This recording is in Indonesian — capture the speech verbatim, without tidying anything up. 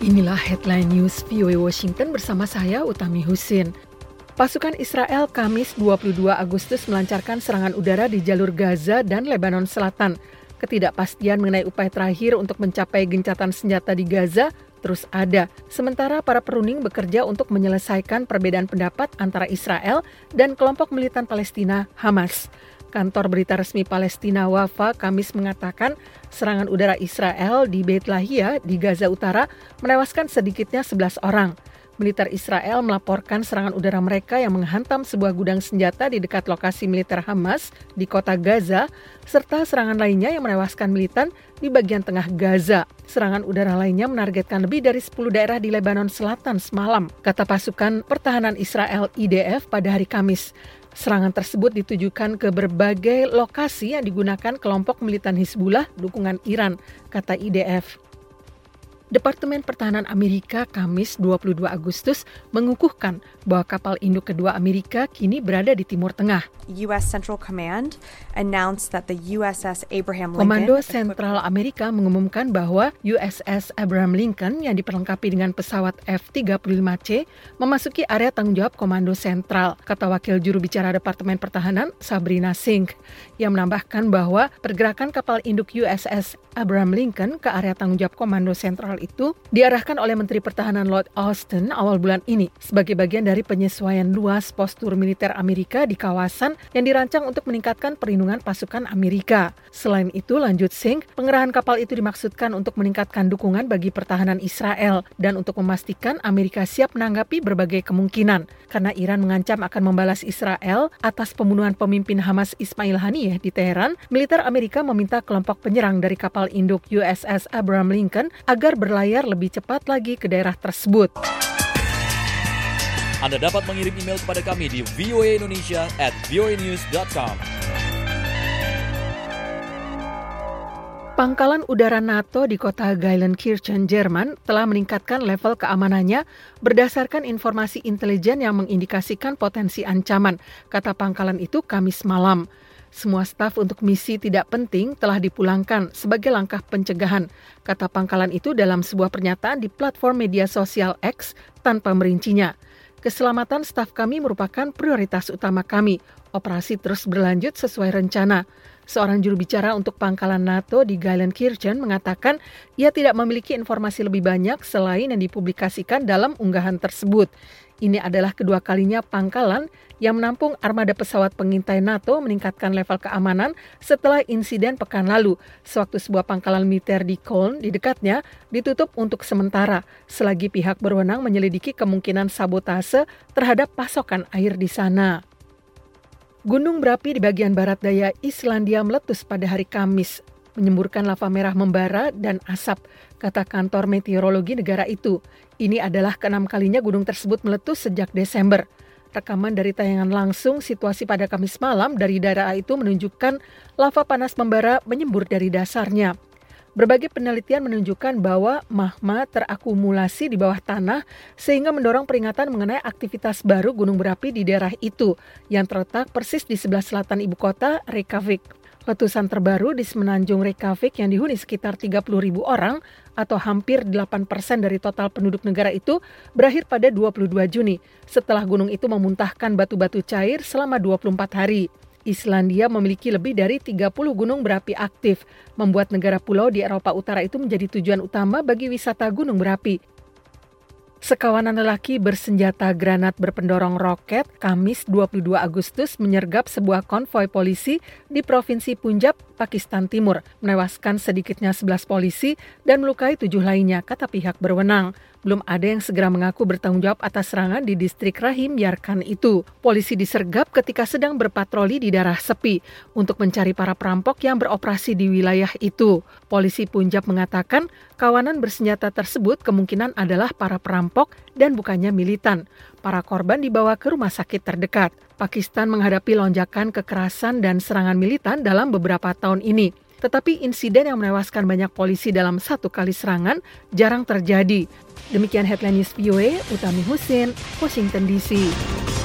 Inilah headline news V O A Washington bersama saya Utami Husin. Pasukan Israel Kamis dua puluh dua Agustus melancarkan serangan udara di jalur Gaza dan Lebanon Selatan. Ketidakpastian mengenai upaya terakhir untuk mencapai gencatan senjata di Gaza terus ada. Sementara para perunding bekerja untuk menyelesaikan perbedaan pendapat antara Israel dan kelompok militan Palestina Hamas. Kantor berita resmi Palestina Wafa Kamis mengatakan serangan udara Israel di Beit Lahia di Gaza Utara menewaskan sedikitnya sebelas orang. Militer Israel melaporkan serangan udara mereka yang menghantam sebuah gudang senjata di dekat lokasi militer Hamas di kota Gaza, serta serangan lainnya yang menewaskan militan di bagian tengah Gaza. Serangan udara lainnya menargetkan lebih dari sepuluh daerah di Lebanon Selatan semalam, kata pasukan pertahanan Israel I D F pada hari Kamis. Serangan tersebut ditujukan ke berbagai lokasi yang digunakan kelompok militan Hizbullah dukungan Iran, kata I D F. Departemen Pertahanan Amerika Kamis dua puluh dua Agustus mengukuhkan bahwa kapal induk kedua Amerika kini berada di Timur Tengah. U S Central Command announced that the U S S Abraham Lincoln Komando Sentral Amerika mengumumkan bahwa U S S Abraham Lincoln yang diperlengkapi dengan pesawat F tiga puluh lima C memasuki area tanggung jawab Komando Sentral, kata Wakil Juru Bicara Departemen Pertahanan Sabrina Singh, yang menambahkan bahwa pergerakan kapal induk U S S Abraham Lincoln ke area tanggung jawab Komando Sentral itu diarahkan oleh Menteri Pertahanan Lloyd Austin awal bulan ini sebagai bagian dari penyesuaian luas postur militer Amerika di kawasan yang dirancang untuk meningkatkan perlindungan pasukan Amerika. Selain itu, lanjut Singh, pengerahan kapal itu dimaksudkan untuk meningkatkan dukungan bagi pertahanan Israel dan untuk memastikan Amerika siap menanggapi berbagai kemungkinan. Karena Iran mengancam akan membalas Israel atas pembunuhan pemimpin Hamas Ismail Haniyeh di Teheran, militer Amerika meminta kelompok penyerang dari kapal induk U S S Abraham Lincoln agar berlayar lebih cepat lagi ke daerah tersebut. Anda dapat mengirim email kepada kami di voaindonesia at voanews dot com. Pangkalan udara NATO di kota Gelsenkirchen, Jerman telah meningkatkan level keamanannya berdasarkan informasi intelijen yang mengindikasikan potensi ancaman, kata pangkalan itu Kamis malam. Semua staf untuk misi tidak penting telah dipulangkan sebagai langkah pencegahan, kata pangkalan itu dalam sebuah pernyataan di platform media sosial X tanpa merincinya. Keselamatan staf kami merupakan prioritas utama kami. Operasi terus berlanjut sesuai rencana. Seorang juru bicara untuk pangkalan NATO di Gelsenkirchen mengatakan ia tidak memiliki informasi lebih banyak selain yang dipublikasikan dalam unggahan tersebut. Ini adalah kedua kalinya pangkalan yang menampung armada pesawat pengintai NATO meningkatkan level keamanan setelah insiden pekan lalu, sewaktu sebuah pangkalan militer di Köln di dekatnya ditutup untuk sementara, selagi pihak berwenang menyelidiki kemungkinan sabotase terhadap pasokan air di sana. Gunung berapi di bagian barat daya Islandia meletus pada hari Kamis, menyemburkan lava merah membara dan asap, kata kantor meteorologi negara itu. Ini adalah keenam kalinya gunung tersebut meletus sejak Desember. Rekaman dari tayangan langsung situasi pada Kamis malam dari daerah itu menunjukkan lava panas membara menyembur dari dasarnya. Berbagai penelitian menunjukkan bahwa magma terakumulasi di bawah tanah sehingga mendorong peringatan mengenai aktivitas baru gunung berapi di daerah itu yang terletak persis di sebelah selatan ibu kota Reykjavik. Letusan terbaru di Semenanjung Reykjavik yang dihuni sekitar tiga puluh ribu orang atau hampir delapan persen dari total penduduk negara itu berakhir pada dua puluh dua Juni setelah gunung itu memuntahkan batu-batu cair selama dua puluh empat hari. Islandia memiliki lebih dari tiga puluh gunung berapi aktif, membuat negara pulau di Eropa Utara itu menjadi tujuan utama bagi wisata gunung berapi. Sekawanan lelaki bersenjata granat berpendorong roket Kamis dua puluh dua Agustus menyergap sebuah konvoi polisi di Provinsi Punjab, Pakistan Timur, menewaskan sedikitnya sebelas polisi dan melukai tujuh lainnya, kata pihak berwenang. Belum ada yang segera mengaku bertanggung jawab atas serangan di distrik Rahim Yarkand itu. Polisi disergap ketika sedang berpatroli di daerah sepi untuk mencari para perampok yang beroperasi di wilayah itu. Polisi Punjab mengatakan kawanan bersenjata tersebut kemungkinan adalah para perampok dan bukannya militan. Para korban dibawa ke rumah sakit terdekat. Pakistan menghadapi lonjakan kekerasan dan serangan militan dalam beberapa tahun ini. Tetapi insiden yang menewaskan banyak polisi dalam satu kali serangan jarang terjadi. Demikian headline news V O A, Utami Husin, Washington D C.